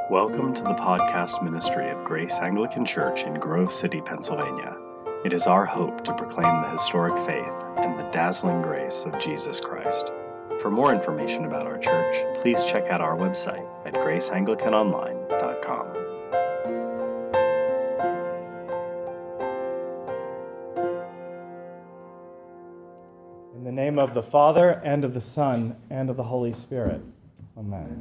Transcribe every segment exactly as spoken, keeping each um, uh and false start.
Welcome to the podcast ministry of Grace Anglican Church in Grove City, Pennsylvania. It is our hope to proclaim the historic faith and the dazzling grace of Jesus Christ. For more information about our church, please check out our website at grace anglican online dot com. In the name of the Father, and of the Son, and of the Holy Spirit. Amen.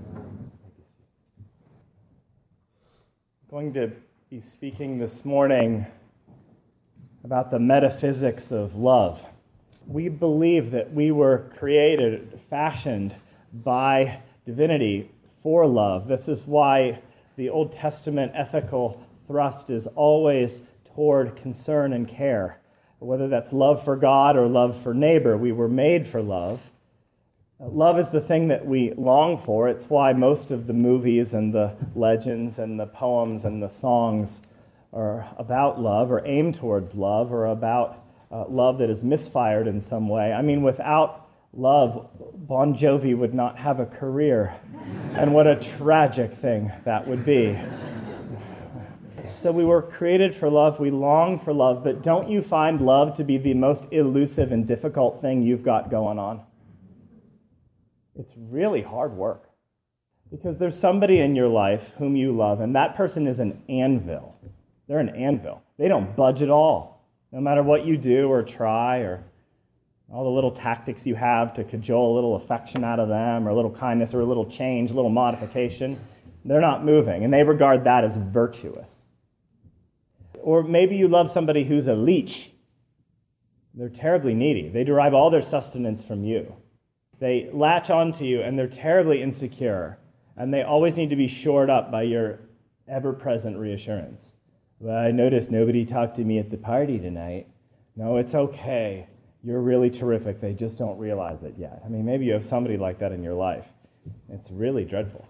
I'm going to be speaking this morning about the metaphysics of love. We believe that we were created, fashioned by divinity for love. This is why the Old Testament ethical thrust is always toward concern and care. Whether that's love for God or love for neighbor, we were made for love. Love is the thing that we long for. It's why most of the movies and the legends and the poems and the songs are about love or aim toward love or about uh, love that is misfired in some way. I mean, without love, Bon Jovi would not have a career. And what a tragic thing that would be. So we were created for love, we long for love, but don't you find love to be the most elusive and difficult thing you've got going on? It's really hard work. Because there's somebody in your life whom you love, and that person is an anvil. They're an anvil. They don't budge at all. No matter what you do or try, or all the little tactics you have to cajole a little affection out of them, or a little kindness, or a little change, a little modification, they're not moving, and they regard that as virtuous. Or maybe you love somebody who's a leech. They're terribly needy. They derive all their sustenance from you. They latch onto you, and they're terribly insecure, and they always need to be shored up by your ever-present reassurance. Well, I noticed nobody talked to me at the party tonight. No, it's okay. You're really terrific. They just don't realize it yet. I mean, maybe you have somebody like that in your life. It's really dreadful.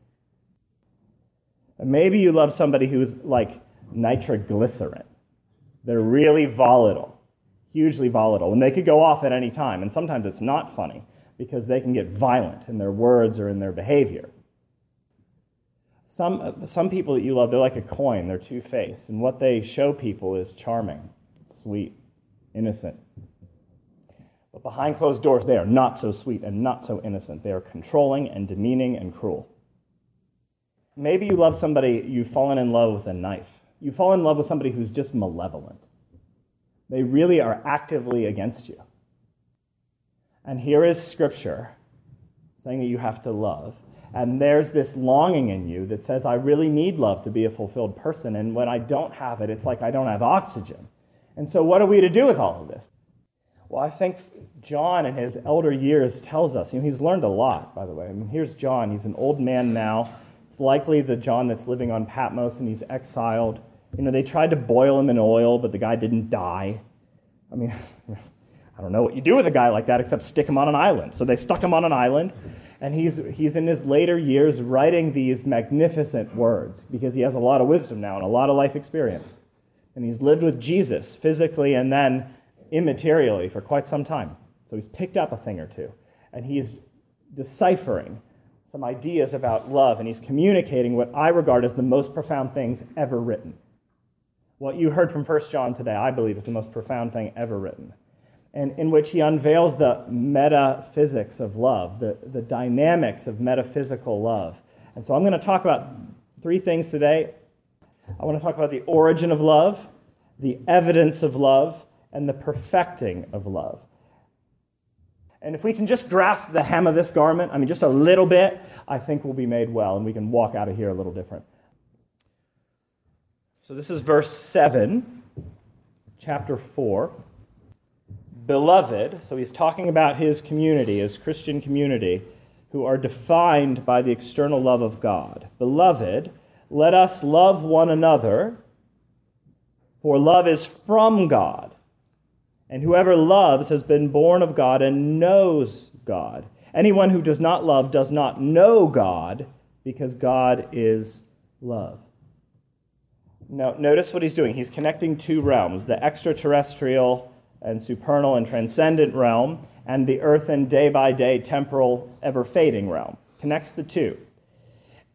And maybe you love somebody who's like nitroglycerin. They're really volatile, hugely volatile, and they could go off at any time, and sometimes it's not funny, because they can get violent in their words or in their behavior. Some some people that you love, they're like a coin. They're two-faced. And what they show people is charming, sweet, innocent. But behind closed doors, they are not so sweet and not so innocent. They are controlling and demeaning and cruel. Maybe you love somebody, you've fallen in love with a knife. You fall in love with somebody who's just malevolent. They really are actively against you. And here is Scripture saying that you have to love. And there's this longing in you that says, I really need love to be a fulfilled person. And when I don't have it, it's like I don't have oxygen. And so what are we to do with all of this? Well, I think John in his elder years tells us, you know, he's learned a lot, by the way. I mean, here's John. He's an old man now. It's likely the John that's living on Patmos and he's exiled. You know, they tried to boil him in oil, but the guy didn't die. I mean... I don't know what you do with a guy like that except stick him on an island. So they stuck him on an island, and he's he's in his later years writing these magnificent words because he has a lot of wisdom now and a lot of life experience. And he's lived with Jesus physically and then immaterially for quite some time. So he's picked up a thing or two, and he's deciphering some ideas about love, and he's communicating what I regard as the most profound things ever written. What you heard from First John today, I believe, is the most profound thing ever written. And in which he unveils the metaphysics of love, the, the dynamics of metaphysical love. And so I'm going to talk about three things today. I want to talk about the origin of love, the evidence of love, and the perfecting of love. And if we can just grasp the hem of this garment, I mean, just a little bit, I think we'll be made well, and we can walk out of here a little different. So this is verse seven, chapter four. Beloved, so he's talking about his community, his Christian community, who are defined by the external love of God. Beloved, let us love one another, for love is from God. And whoever loves has been born of God and knows God. Anyone who does not love does not know God, because God is love. Now, notice what he's doing. He's connecting two realms, the extraterrestrial and supernal and transcendent realm, and the earthen, day-by-day, temporal, ever-fading realm. Connects the two.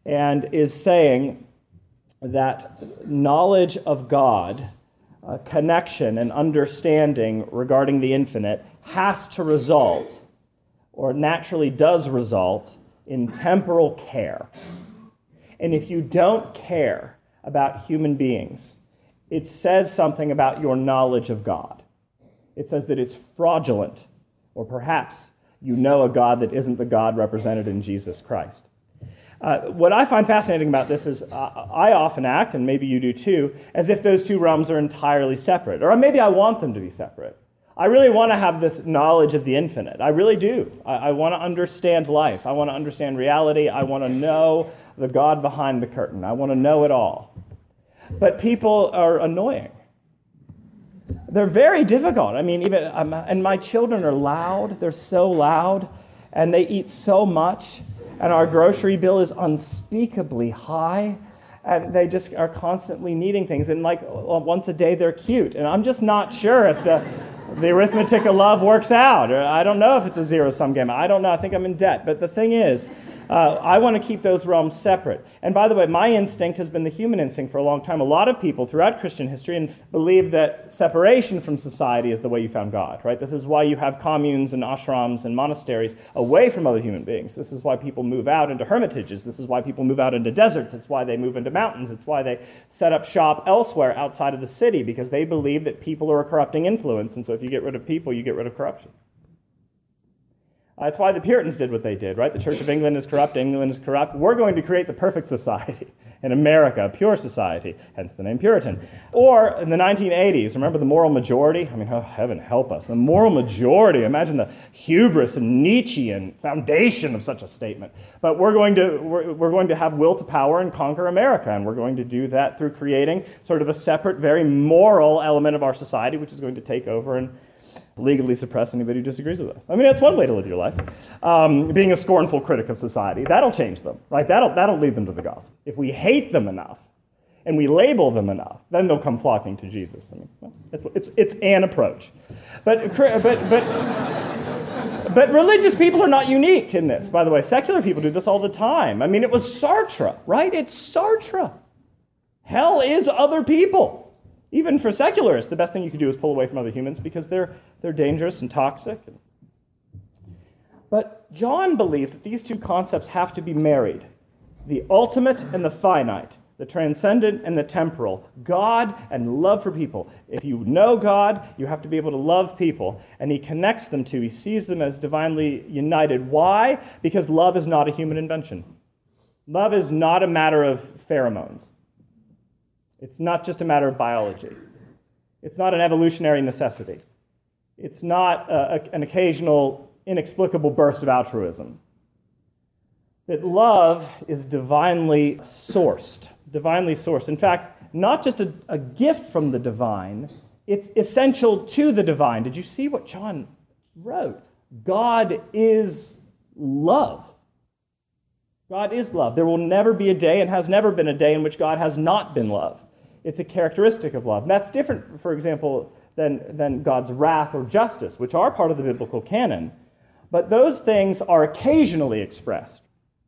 and is saying that knowledge of God, uh, connection and understanding regarding the infinite has to result, or naturally does result, in temporal care. And if you don't care about human beings, it says something about your knowledge of God. It says that it's fraudulent, or perhaps you know a God that isn't the God represented in Jesus Christ. Uh, what I find fascinating about this is uh, I often act, and maybe you do too, as if those two realms are entirely separate. Or maybe I want them to be separate. I really want to have this knowledge of the infinite. I really do. I, I want to understand life. I want to understand reality. I want to know the God behind the curtain. I want to know it all. But people are annoying. They're very difficult. I mean, even um, and my children are loud. They're so loud, and they eat so much, and our grocery bill is unspeakably high, and they just are constantly needing things. And like once a day, they're cute, and I'm just not sure if the the arithmetic of love works out. Or I don't know if it's a zero-sum game. I don't know. I think I'm in debt. But the thing is, uh, I want to keep those realms separate. And by the way, my instinct has been the human instinct for a long time. A lot of people throughout Christian history and believe that separation from society is the way you found God, right? This is why you have communes and ashrams and monasteries away from other human beings. This is why people move out into hermitages. This is why people move out into deserts. It's why they move into mountains. It's why they set up shop elsewhere outside of the city, because they believe that people are a corrupting influence. And so if you get rid of people, you get rid of corruption. That's why the Puritans did what they did, right? The Church of England is corrupt, England is corrupt. We're going to create the perfect society in America, a pure society, hence the name Puritan. Or in the nineteen eighties, remember the moral majority? I mean, oh, heaven help us. The moral majority, imagine the hubris and Nietzschean foundation of such a statement. But we're going to we're, we're going to have will to power and conquer America, and we're going to do that through creating sort of a separate, very moral element of our society, which is going to take over and legally suppress anybody who disagrees with us. I mean, that's one way to live your life. Um, being a scornful critic of society, that'll change them, right? That'll that'll lead them to the gospel. If we hate them enough and we label them enough, then they'll come flocking to Jesus. I mean, well, it's, it's it's an approach, but but but but religious people are not unique in this. By the way, secular people do this all the time. I mean, it was Sartre, right? It's Sartre. Hell is other people. Even for secularists, the best thing you can do is pull away from other humans because they're they're dangerous and toxic. But John believes that these two concepts have to be married. The ultimate and the finite, the transcendent and the temporal, God and love for people. If you know God, you have to be able to love people. And he connects them to, he sees them as divinely united. Why? Because love is not a human invention. Love is not a matter of pheromones. It's not just a matter of biology. It's not an evolutionary necessity. It's not a, a, an occasional, inexplicable burst of altruism. That love is divinely sourced, divinely sourced. In fact, not just a, a gift from the divine, it's essential to the divine. Did you see what John wrote? God is love. God is love. There will never be a day, and has never been a day, in which God has not been love. It's a characteristic of love. And that's different, for example, than, than God's wrath or justice, which are part of the biblical canon. But those things are occasionally expressed.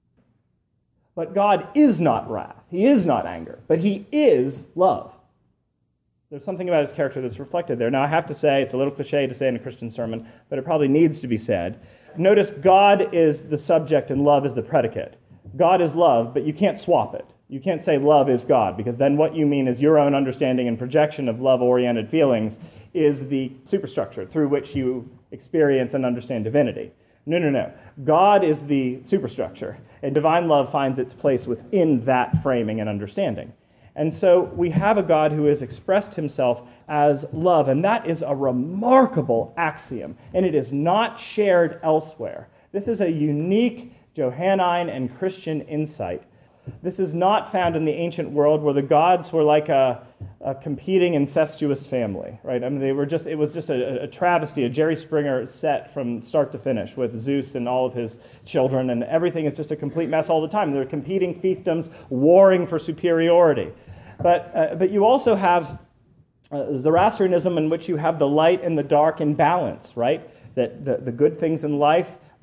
But God is not wrath. He is not anger. But he is love. There's something about his character that's reflected there. Now, I have to say, it's a little cliche to say in a Christian sermon, but it probably needs to be said. Notice God is the subject and love is the predicate. God is love, but you can't swap it. You can't say love is God, because then what you mean is your own understanding and projection of love-oriented feelings is the superstructure through which you experience and understand divinity. No, no, no. God is the superstructure, and divine love finds its place within that framing and understanding. And so we have a God who has expressed himself as love, and that is a remarkable axiom, and it is not shared elsewhere. This is a unique Johannine and Christian insight. This is not found in the ancient world where the gods were like a, a competing incestuous family, right? I mean, they were just, it was just a, a travesty, a Jerry Springer set from start to finish with Zeus and all of his children, and everything is just a complete mess all the time. They're competing fiefdoms, warring for superiority. But, uh, but you also have uh, Zoroastrianism, in which you have the light and the dark in balance, right? That the, the good things in life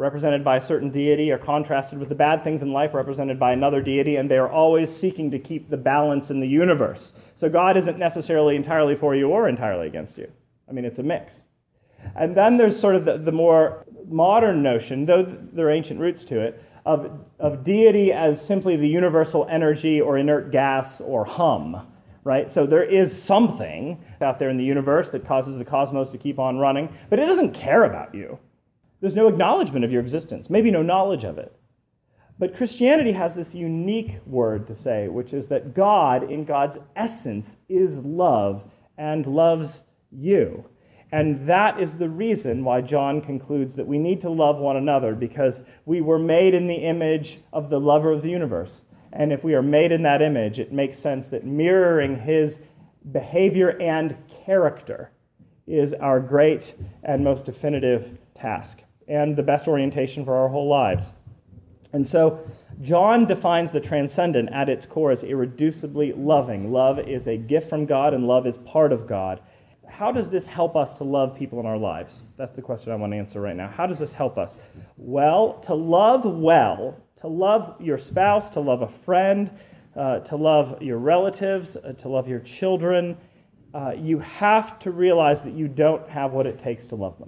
represented by a certain deity, are contrasted with the bad things in life, represented by another deity, and they are always seeking to keep the balance in the universe. So God isn't necessarily entirely for you or entirely against you. I mean, it's a mix. And then there's sort of the, the more modern notion, though there are ancient roots to it, of, of deity as simply the universal energy or inert gas or hum, right? So there is something out there in the universe that causes the cosmos to keep on running, but it doesn't care about you. There's no acknowledgement of your existence, maybe no knowledge of it. But Christianity has this unique word to say, which is that God, in God's essence, is love and loves you. And that is the reason why John concludes that we need to love one another, because we were made in the image of the lover of the universe. And if we are made in that image, it makes sense that mirroring his behavior and character is our great and most definitive task, and the best orientation for our whole lives. And so John defines the transcendent at its core as irreducibly loving. Love is a gift from God, and love is part of God. How does this help us to love people in our lives? That's the question I want to answer right now. How does this help us? Well, to love well, to love your spouse, to love a friend, uh, to love your relatives, uh, to love your children, uh, you have to realize that you don't have what it takes to love them.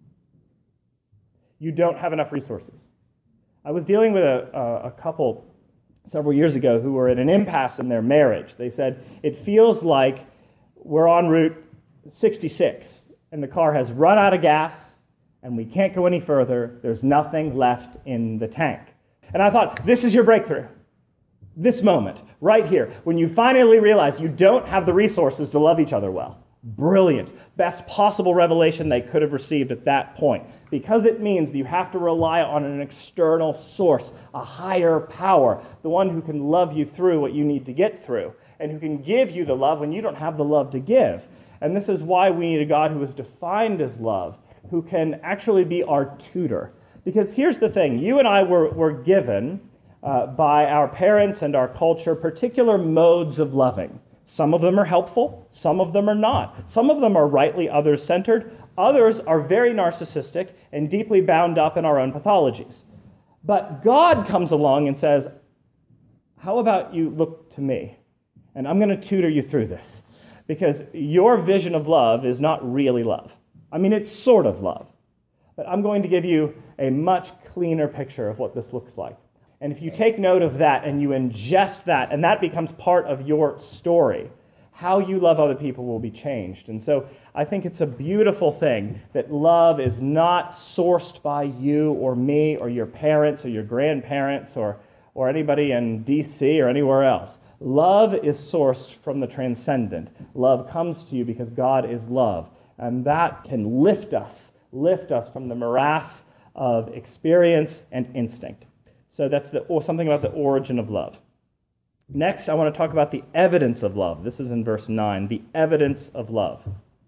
You don't have enough resources. I was dealing with a, a, a couple several years ago who were at an impasse in their marriage. They said, it feels like we're en route sixty-six, and the car has run out of gas, and we can't go any further. There's nothing left in the tank. And I thought, this is your breakthrough. This moment, right here, when you finally realize you don't have the resources to love each other well. Brilliant. Best possible revelation they could have received at that point. Because it means that you have to rely on an external source, a higher power, the one who can love you through what you need to get through, and who can give you the love when you don't have the love to give. And this is why we need a God who is defined as love, who can actually be our tutor. Because here's the thing, you and I were, were given uh, by our parents and our culture particular modes of loving. Some of them are helpful, some of them are not. Some of them are rightly others-centered, others are very narcissistic and deeply bound up in our own pathologies. But God comes along and says, how about you look to me, and I'm going to tutor you through this. Because your vision of love is not really love. I mean, it's sort of love. But I'm going to give you a much cleaner picture of what this looks like. And if you take note of that and you ingest that, and that becomes part of your story, how you love other people will be changed. And so I think it's a beautiful thing that love is not sourced by you or me or your parents or your grandparents or, or anybody in D C or anywhere else. Love is sourced from the transcendent. Love comes to you because God is love. And that can lift us, lift us from the morass of experience and instinct. So that's the, or something about the origin of love. Next, I want to talk about the evidence of love. This is in verse nine, the evidence of love.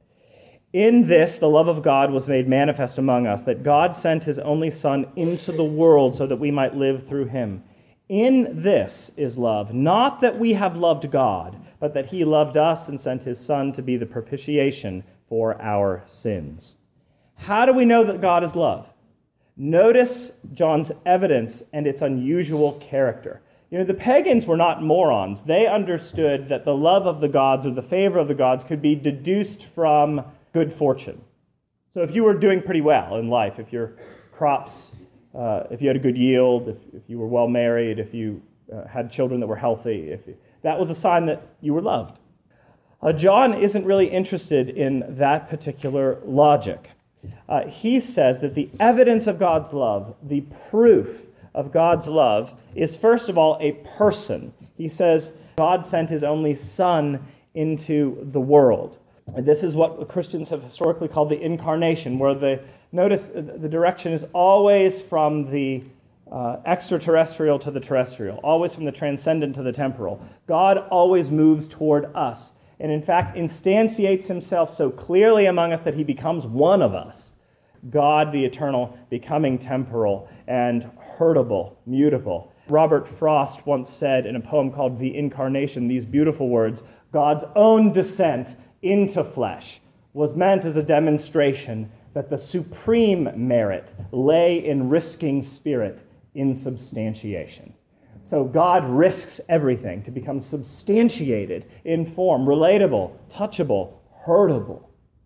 In this, the love of God was made manifest among us, that God sent his only Son into the world so that we might live through him. In this is love, not that we have loved God, but that he loved us and sent his Son to be the propitiation for our sins. How do we know that God is love? Notice John's evidence and its unusual character. You know, the pagans were not morons. They understood that the love of the gods or the favor of the gods could be deduced from good fortune. So if you were doing pretty well in life, if your crops, uh, if you had a good yield, if, if you were well married, if you uh, had children that were healthy, if you, that was a sign that you were loved. Uh, John isn't really interested in that particular logic. Uh, he says that the evidence of God's love, the proof of God's love, is first of all a person. He says God sent his only Son into the world. And this is what Christians have historically called the incarnation, where the, notice the direction is always from the uh, extraterrestrial to the terrestrial, always from the transcendent to the temporal. God always moves toward us, and in fact instantiates himself so clearly among us that he becomes one of us. God, the eternal, becoming temporal and hurtable, mutable. Robert Frost once said in a poem called The Incarnation these beautiful words, God's own descent into flesh was meant as a demonstration that the supreme merit lay in risking spirit in substantiation. So God risks everything to become substantiated in form, relatable, touchable, hurtable.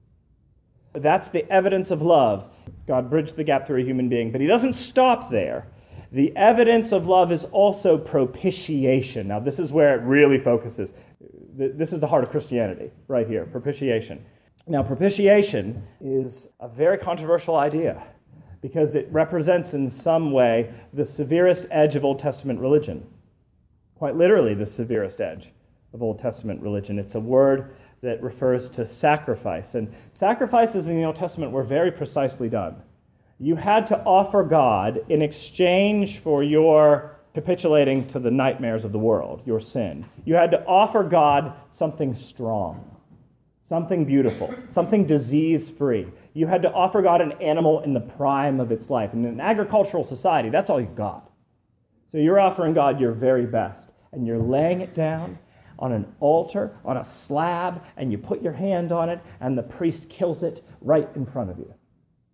That's the evidence of love. God bridged the gap through a human being, but he doesn't stop there. The evidence of love is also propitiation. Now, this is where it really focuses. This is the heart of Christianity, right here, propitiation. Now, propitiation is a very controversial idea because it represents in some way the severest edge of Old Testament religion. Quite literally, the severest edge of Old Testament religion. It's a word that refers to sacrifice. And sacrifices in the Old Testament were very precisely done. You had to offer God in exchange for your capitulating to the nightmares of the world, your sin. You had to offer God something strong, something beautiful, something disease-free. You had to offer God an animal in the prime of its life. And in an agricultural society, that's all you got. So you're offering God your very best, and you're laying it down on an altar, on a slab, and you put your hand on it, and the priest kills it right in front of you.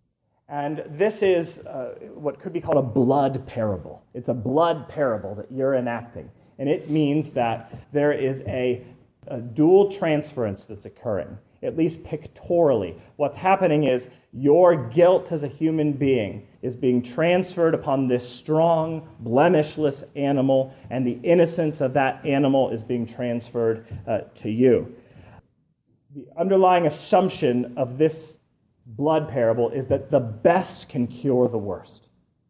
And this is uh, what could be called a blood parable. It's a blood parable that you're enacting. And it means that there is a, a dual transference that's occurring, at least pictorially. What's happening is your guilt as a human being is being transferred upon this strong, blemishless animal, and the innocence of that animal is being transferred uh, to you. The underlying assumption of this blood parable is that the best can cure the worst.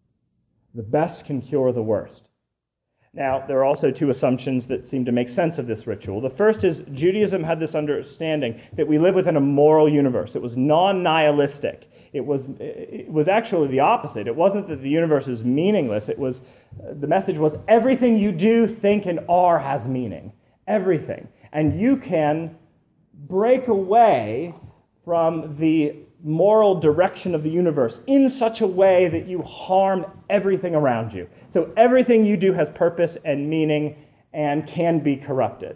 The best can cure the worst. Now, there are also two assumptions that seem to make sense of this ritual. The first is Judaism had this understanding that we live within a moral universe. It was non-nihilistic. It was, it was actually the opposite. It wasn't that the universe is meaningless. It was, the message was everything you do, think, and are has meaning. Everything. And you can break away from the moral direction of the universe in such a way that you harm everything around you. So everything you do has purpose and meaning and can be corrupted.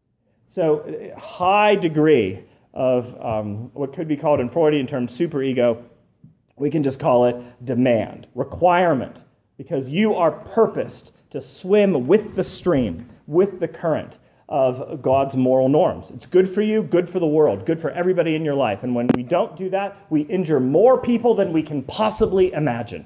So high degree of um, what could be called in Freudian terms superego, we can just call it demand, requirement, because you are purposed to swim with the stream, with the current of God's moral norms. It's good for you, good for the world, good for everybody in your life. And when we don't do that, we injure more people than we can possibly imagine.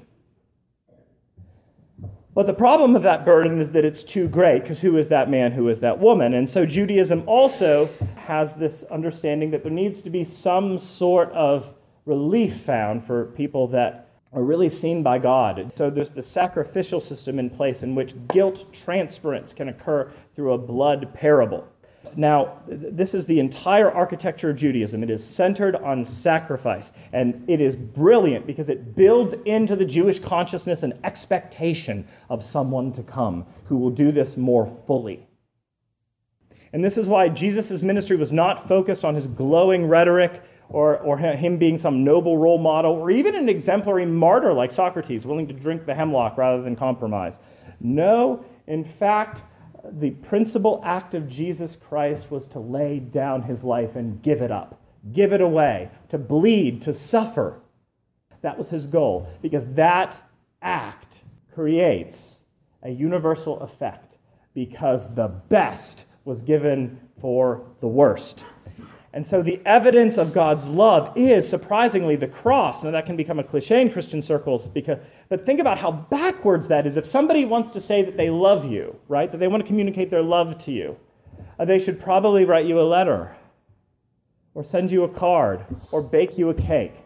But the problem of that burden is that it's too great, because who is that man, who is that woman? And so Judaism also has this understanding that there needs to be some sort of relief found for people that are really seen by God. And so there's the sacrificial system in place in which guilt transference can occur through a blood parable. Now, this is the entire architecture of Judaism. It is centered on sacrifice, and it is brilliant because it builds into the Jewish consciousness an expectation of someone to come who will do this more fully. And this is why Jesus' ministry was not focused on his glowing rhetoric or, or him being some noble role model, or even an exemplary martyr like Socrates, willing to drink the hemlock rather than compromise. No, in fact, the principal act of Jesus Christ was to lay down his life and give it up, give it away, to bleed, to suffer. That was his goal, because that act creates a universal effect, because the best was given for the worst. And so the evidence of God's love is, surprisingly, the cross. Now, that can become a cliche in Christian circles, because, but think about how backwards that is. If somebody wants to say that they love you, right, that they want to communicate their love to you, uh, they should probably write you a letter, or send you a card, or bake you a cake.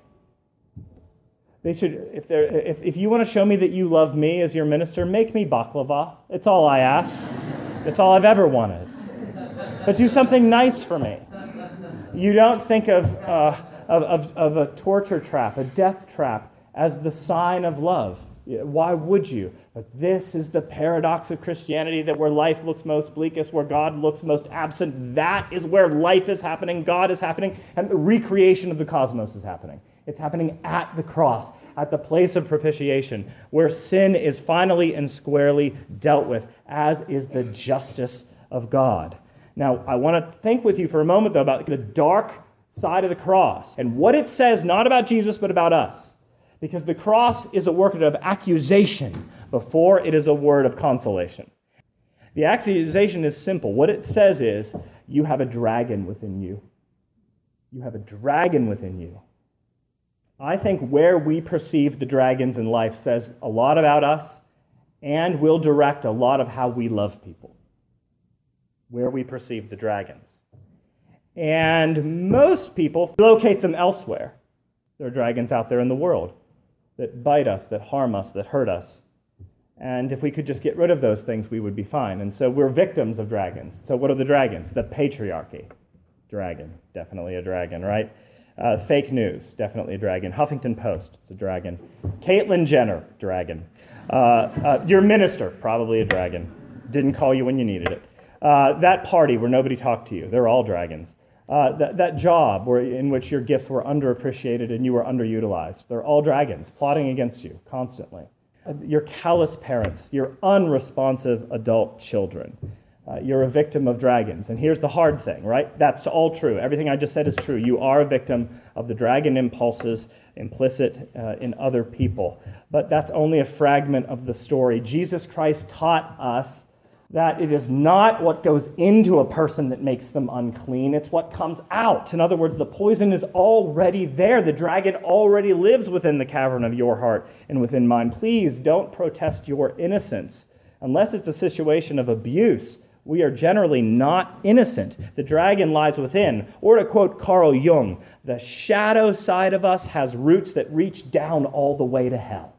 They should, if they're, if, if you want to show me that you love me as your minister, make me baklava. It's all I ask. It's all I've ever wanted. But do something nice for me. You don't think of, uh, of, of, of a torture trap, a death trap, as the sign of love. Why would you? But this is the paradox of Christianity, that where life looks most bleakest, where God looks most absent, that is where life is happening, God is happening, and the recreation of the cosmos is happening. It's happening at the cross, at the place of propitiation, where sin is finally and squarely dealt with, as is the justice of God. Now, I want to think with you for a moment, though, about the dark side of the cross and what it says not about Jesus but about us. Because the cross is a word of accusation before it is a word of consolation. The accusation is simple. What it says is, you have a dragon within you. You have a dragon within you. I think where we perceive the dragons in life says a lot about us and will direct a lot of how we love people. Where we perceive the dragons. And most people locate them elsewhere. There are dragons out there in the world that bite us, that harm us, that hurt us. And if we could just get rid of those things, we would be fine. And so we're victims of dragons. So what are the dragons? The patriarchy. Dragon. Definitely a dragon, right? Uh, fake news. Definitely a dragon. Huffington Post. It's a dragon. Caitlyn Jenner. Dragon. Uh, uh, your minister. Probably a dragon. Didn't call you when you needed it. Uh, that party where nobody talked to you. They're all dragons. Uh, that, that job where, in which your gifts were underappreciated and you were underutilized. They're all dragons plotting against you constantly. Your callous parents, your unresponsive adult children. Uh, you're a victim of dragons. And here's the hard thing, right? That's all true. Everything I just said is true. You are a victim of the dragon impulses implicit uh, in other people. But that's only a fragment of the story. Jesus Christ taught us that it is not what goes into a person that makes them unclean, it's what comes out. In other words, the poison is already there. The dragon already lives within the cavern of your heart and within mine. Please don't protest your innocence. Unless it's a situation of abuse, we are generally not innocent. The dragon lies within. Or to quote Carl Jung, the shadow side of us has roots that reach down all the way to hell.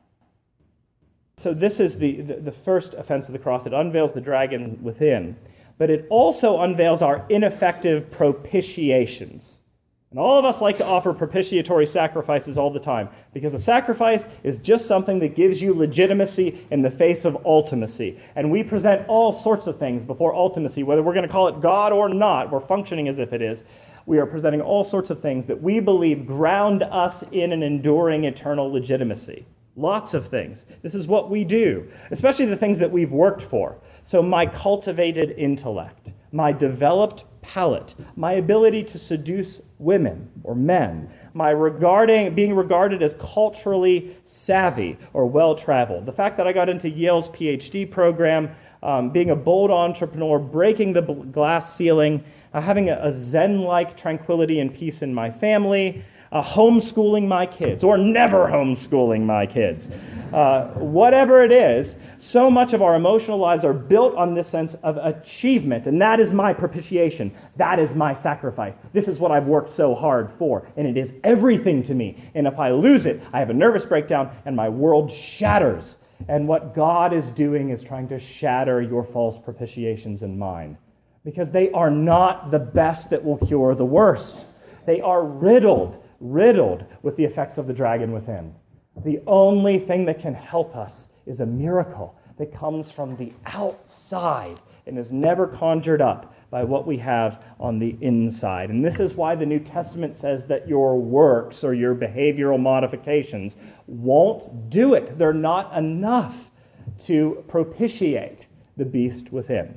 So this is the, the, the first offense of the cross. It unveils the dragon within. But it also unveils our ineffective propitiations. And all of us like to offer propitiatory sacrifices all the time, because a sacrifice is just something that gives you legitimacy in the face of ultimacy. And we present all sorts of things before ultimacy, whether we're going to call it God or not. We're functioning as if it is. We are presenting all sorts of things that we believe ground us in an enduring eternal legitimacy. Lots of things. This is what we do, especially the things that we've worked for. So my cultivated intellect, my developed palate, my ability to seduce women or men, my regarding being regarded as culturally savvy or well-traveled, the fact that I got into Yale's P H D program, um, being a bold entrepreneur, breaking the glass ceiling, uh, having a, a Zen-like tranquility and peace in my family, Uh, homeschooling my kids, or never homeschooling my kids. Uh, whatever it is, so much of our emotional lives are built on this sense of achievement, and that is my propitiation. That is my sacrifice. This is what I've worked so hard for, and it is everything to me. And if I lose it, I have a nervous breakdown, and my world shatters. And what God is doing is trying to shatter your false propitiations and mine, because they are not the best that will cure the worst. They are riddled riddled with the effects of the dragon within. The only thing that can help us is a miracle that comes from the outside and is never conjured up by what we have on the inside. And this is why the New Testament says that your works or your behavioral modifications won't do it. They're not enough to propitiate the beast within.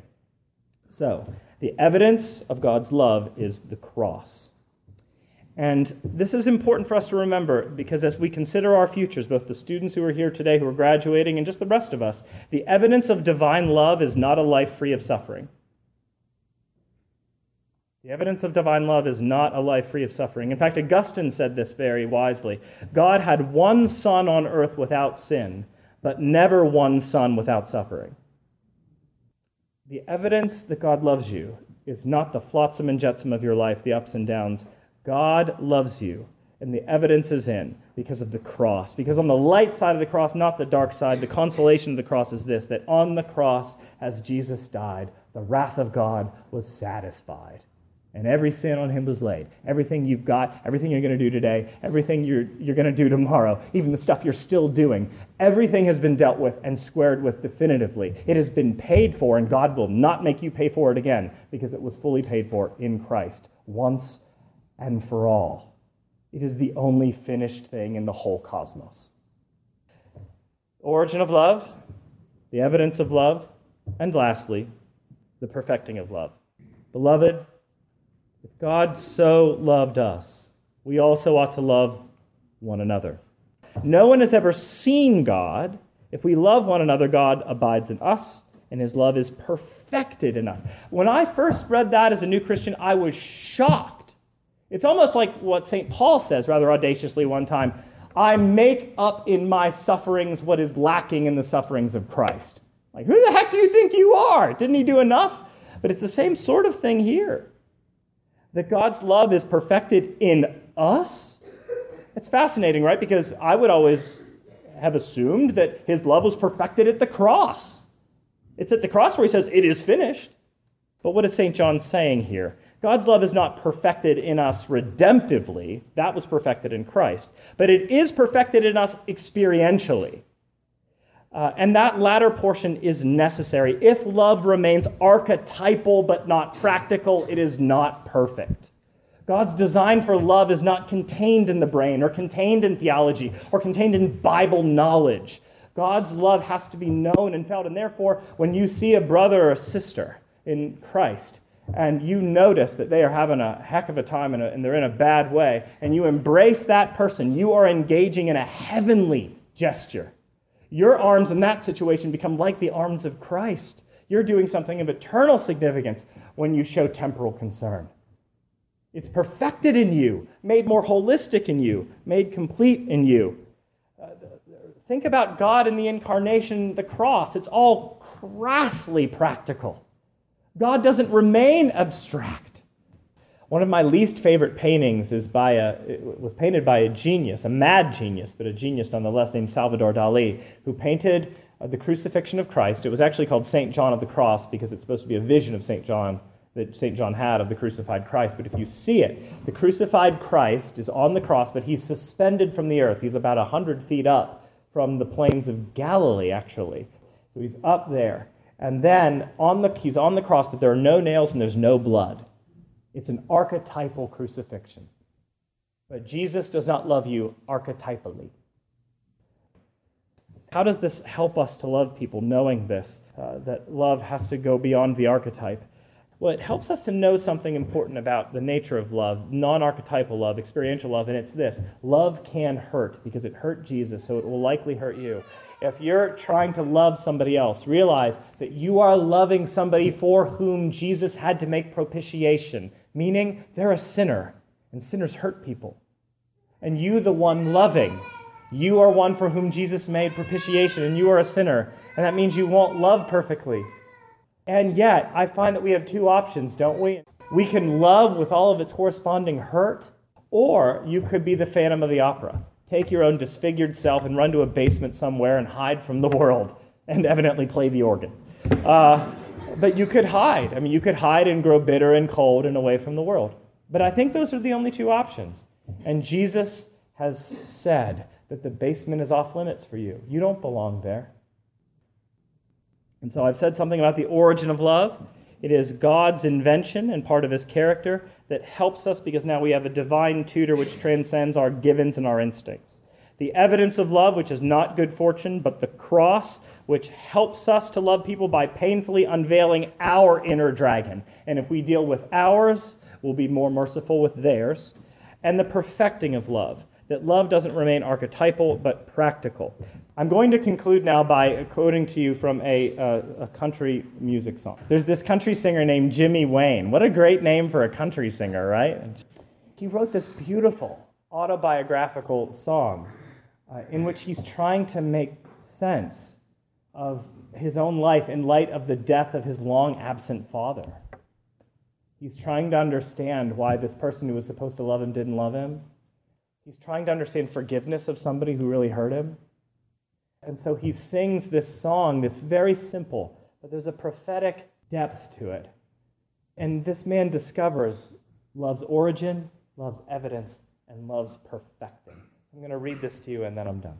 So, the evidence of God's love is the cross. And this is important for us to remember, because as we consider our futures, both the students who are here today who are graduating and just the rest of us, the evidence of divine love is not a life free of suffering. The evidence of divine love is not a life free of suffering. In fact, Augustine said this very wisely. God had one son on earth without sin, but never one son without suffering. The evidence that God loves you is not the flotsam and jetsam of your life, the ups and downs. God loves you, and the evidence is in because of the cross. Because on the light side of the cross, not the dark side, the consolation of the cross is this, that on the cross, as Jesus died, the wrath of God was satisfied. And every sin on him was laid. Everything you've got, everything you're going to do today, everything you're, you're going to do tomorrow, even the stuff you're still doing, everything has been dealt with and squared with definitively. It has been paid for, and God will not make you pay for it again, because it was fully paid for in Christ, once and for all. It is the only finished thing in the whole cosmos. Origin of love, the evidence of love, and lastly, the perfecting of love. Beloved, if God so loved us, we also ought to love one another. No one has ever seen God. If we love one another, God abides in us, and his love is perfected in us. When I first read that as a new Christian, I was shocked. It's almost like what Saint Paul says rather audaciously one time, I make up in my sufferings what is lacking in the sufferings of Christ. Like, who the heck do you think you are? Didn't he do enough? But it's the same sort of thing here. That God's love is perfected in us. It's fascinating, right? Because I would always have assumed that his love was perfected at the cross. It's at the cross where he says, it is finished. But what is Saint John saying here? God's love is not perfected in us redemptively. That was perfected in Christ. But it is perfected in us experientially. Uh, and that latter portion is necessary. If love remains archetypal but not practical, it is not perfect. God's design for love is not contained in the brain or contained in theology or contained in Bible knowledge. God's love has to be known and felt. And therefore, when you see a brother or a sister in Christ and you notice that they are having a heck of a time and, a, and they're in a bad way, and you embrace that person, you are engaging in a heavenly gesture. Your arms in that situation become like the arms of Christ. You're doing something of eternal significance when you show temporal concern. It's perfected in you, made more holistic in you, made complete in you. Uh, think about God in the incarnation, the cross. It's all crassly practical. God doesn't remain abstract. One of my least favorite paintings is by a, it was painted by a genius, a mad genius, but a genius nonetheless, named Salvador Dali, who painted uh, the crucifixion of Christ. It was actually called Saint John of the Cross because it's supposed to be a vision of Saint John that Saint John had of the crucified Christ. But if you see it, the crucified Christ is on the cross, but he's suspended from the earth. He's about one hundred feet up from the plains of Galilee, actually. So he's up there. And then on the he's on the cross, but there are no nails and there's no blood. It's an archetypal crucifixion. But Jesus does not love you archetypally. How does this help us to love people, knowing this, uh, that love has to go beyond the archetype? Well, it helps us to know something important about the nature of love, non-archetypal love, experiential love, and it's this. Love can hurt because it hurt Jesus, so it will likely hurt you. If you're trying to love somebody else, realize that you are loving somebody for whom Jesus had to make propitiation, meaning they're a sinner, and sinners hurt people. And you, the one loving, you are one for whom Jesus made propitiation, and you are a sinner, and that means you won't love perfectly. And yet, I find that we have two options, don't we? We can love with all of its corresponding hurt, or you could be the Phantom of the Opera. Take your own disfigured self and run to a basement somewhere and hide from the world and evidently play the organ. Uh, but you could hide. I mean, you could hide and grow bitter and cold and away from the world. But I think those are the only two options. And Jesus has said that the basement is off limits for you. You don't belong there. And so I've said something about the origin of love. It is God's invention and part of his character that helps us because now we have a divine tutor which transcends our givens and our instincts. The evidence of love, which is not good fortune, but the cross, which helps us to love people by painfully unveiling our inner dragon. And if we deal with ours, we'll be more merciful with theirs. And the perfecting of love, that love doesn't remain archetypal, but practical. I'm going to conclude now by quoting to you from a, uh, a country music song. There's this country singer named Jimmy Wayne. What a great name for a country singer, right? He wrote this beautiful autobiographical song uh, in which he's trying to make sense of his own life in light of the death of his long-absent father. He's trying to understand why this person who was supposed to love him didn't love him. He's trying to understand forgiveness of somebody who really hurt him. And so he sings this song that's very simple, but there's a prophetic depth to it. And this man discovers love's origin, love's evidence, and love's perfecting. I'm going to read this to you and then I'm done.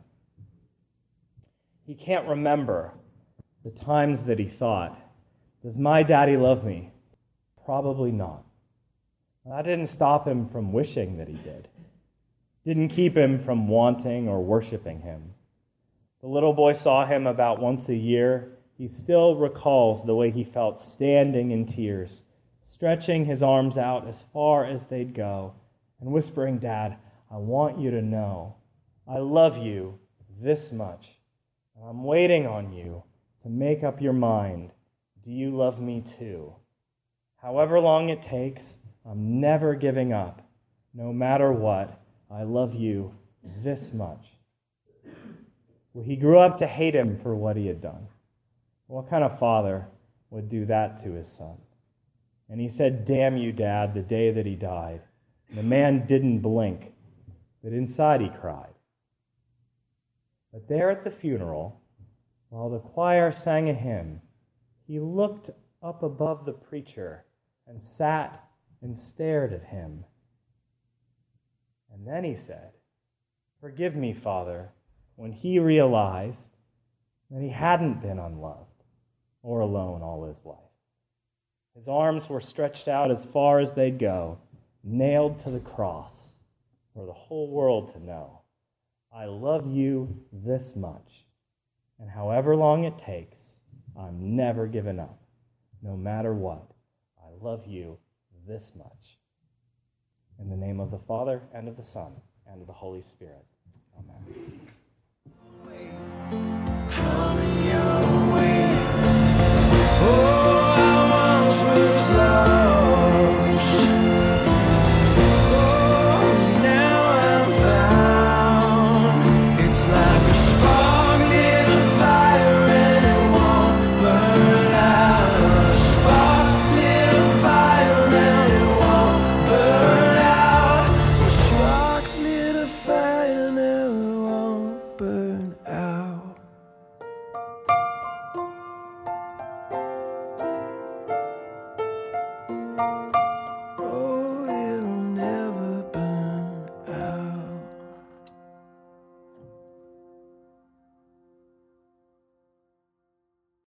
He can't remember the times that he thought, does my daddy love me? Probably not. That didn't stop him from wishing that he did. Didn't keep him from wanting or worshiping him. The little boy saw him about once a year. He still recalls the way he felt standing in tears, stretching his arms out as far as they'd go, and whispering, "Dad, I want you to know I love you this much, and I'm waiting on you to make up your mind. Do you love me too? However long it takes, I'm never giving up. No matter what, I love you this much." Well, he grew up to hate him for what he had done. What kind of father would do that to his son? And he said, "Damn you, Dad," the day that he died. And the man didn't blink, but inside he cried. But there at the funeral, while the choir sang a hymn, he looked up above the preacher and sat and stared at him. And then he said, "Forgive me, Father," when he realized that he hadn't been unloved or alone all his life. His arms were stretched out as far as they'd go, nailed to the cross for the whole world to know. I love you this much, and however long it takes, I'm never giving up. No matter what, I love you this much. In the name of the Father, and of the Son, and of the Holy Spirit. Amen.